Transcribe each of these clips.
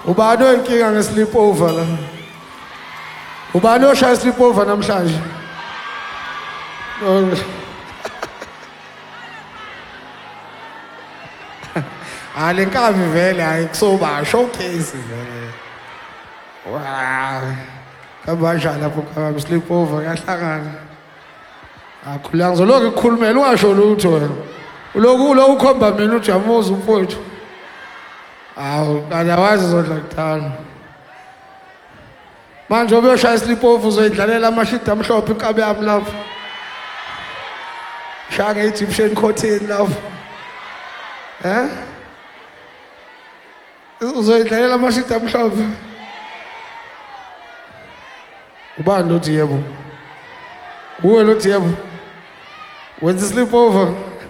Ubani oyinkinga nge-sleepover la? Ubani oshaya i-sleepover namhlanje? Le nkabi vele hayi kusoba showcase vele. Wow. Kabanja lapho kabi sleepover yahlangana. Akhulanga ngizoloku ukukhulumela ungasho lutho wena. Uloku ukhomba mina ujamuza umfowethu. Kadawazi zodla kuthana. Manje obeyoshaya sleepover uzoyidlalela amashidi amhlophe inkabi yami lapho. Shaya nge-Egyptian cotton lapho. Uzoyidlalela amashidi amhlophe. Ubani lo uthi yebo? Uwe lo uthi yebo? Wenza sleepover?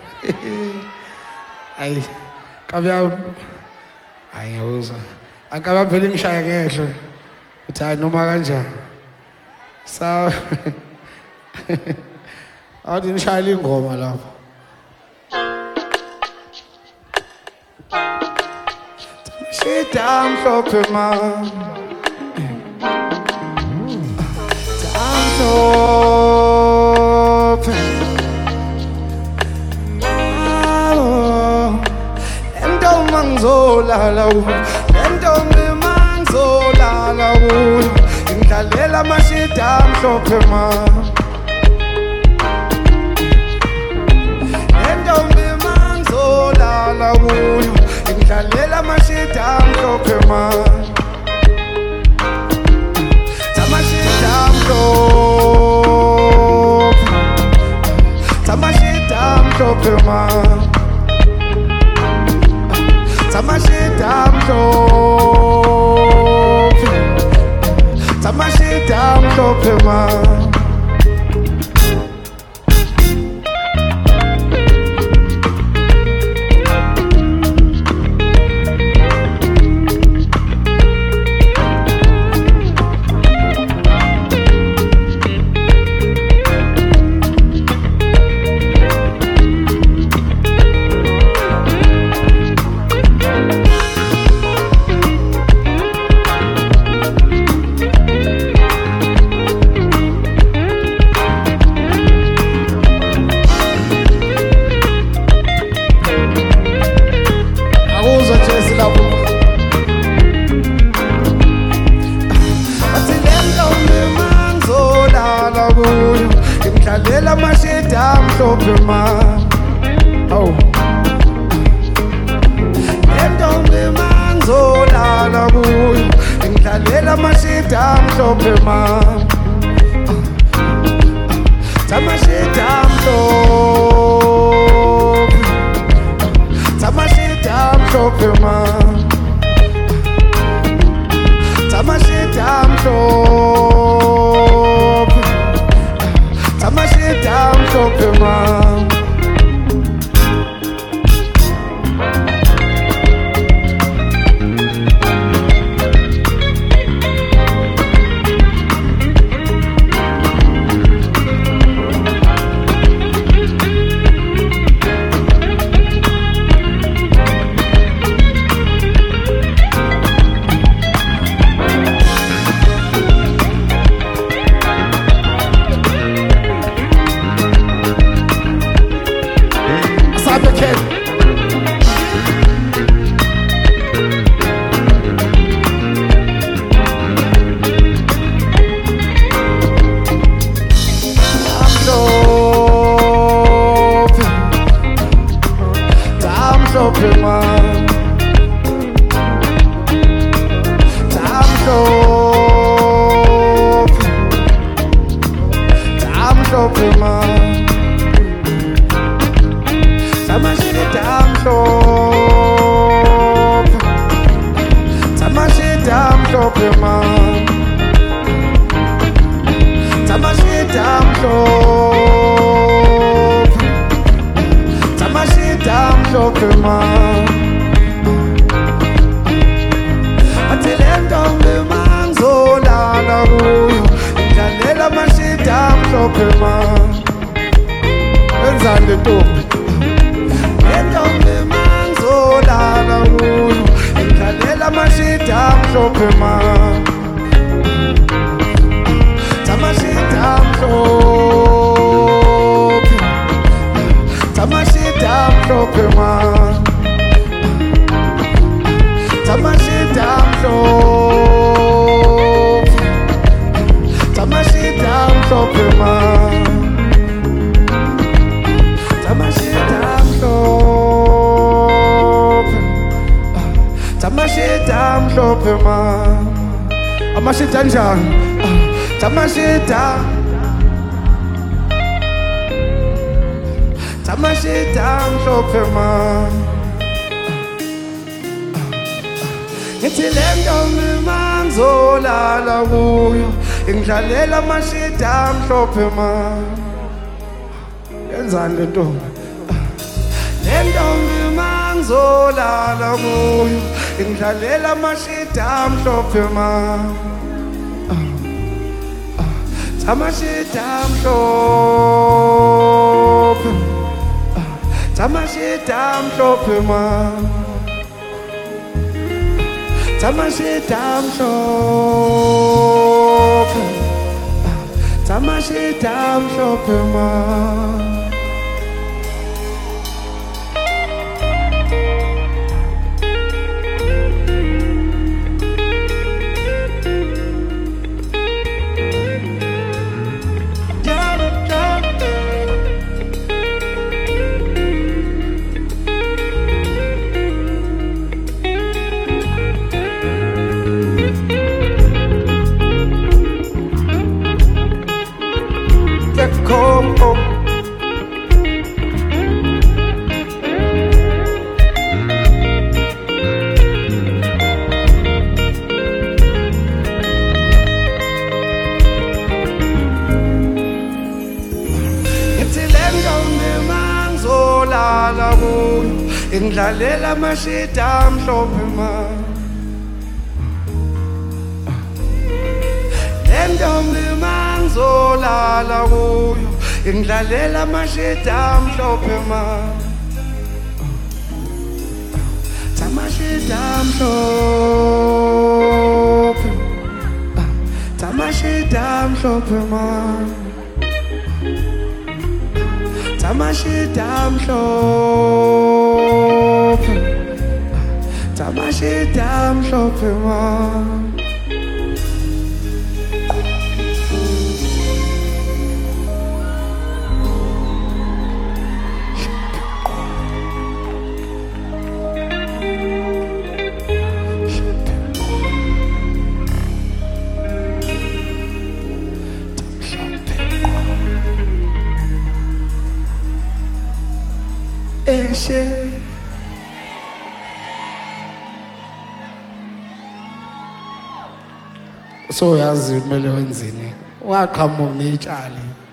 Hayi, kabi yami. Hayi ngiyawuzwa. Akabe phela ngishaya ngehlo. Uthi hayi noma kanjani. Sawa. Awuthi nishayela ingoma lapho. Shida mhlophe man. Mhlophe. Entombi ngizolala kuyo. Entombi mangizolala kuyo. Ngidlalela amashida amhlophe man. Entombi mangizolala kuyo. Ngidlalela amashida amhlophe man. Tamashida amhlophe. Tamashida amhlophe man. Tamashida amhlophe. Tamashida amhlophe man. Ngidlalela amashidi amhlophe man. Entombi mangizolala kuyo. Ngidlalela amashidi amhlophe man. Tamashidi amhlophe. Tamashidi amhlophe man. Tamashidi amhlophe. Tamashida amhlophe man. Tamhlophe man. Tamhlophe. Tamhlophe man. Tamashida amhlophe. Tamashida amhlophe man. Tamashida amhlophe. Tamashida amhlophe man. Athi le ntombi mangizolala kuyo. Ngidlalela amashida amhlophe man. Wenzani le ntombi? Le ntombi mangizolala kuyo. Ngidlalela ngidlalela amashida amhlophe ma amashida amhlophe amashida amhlophe ma amashida amhlophe amashida amhlophe ma amashida amhlophe amashida amhlophe ma amashida njani amashida amashida amhlophe ma ngithi le ntombi mangizolala kuyo ingidlalela amashida amhlophe ma yenzani le ntombi le ntombi mangizolala kuyo ingidlalela amashida amhlophe ma amashida amhlophe amashida amhlophe ma amashida amhlophe amashida amhlophe ma ngidlalela amashida amhlophe ma le ntombi mangizolala kuyo ngidlalela amashida amhlophe ma amashida amhlophe amashida amhlophe ma amashida amhlophe amashida amhlophe ma so yazi kumele wenzeni waqhamuka ngitshali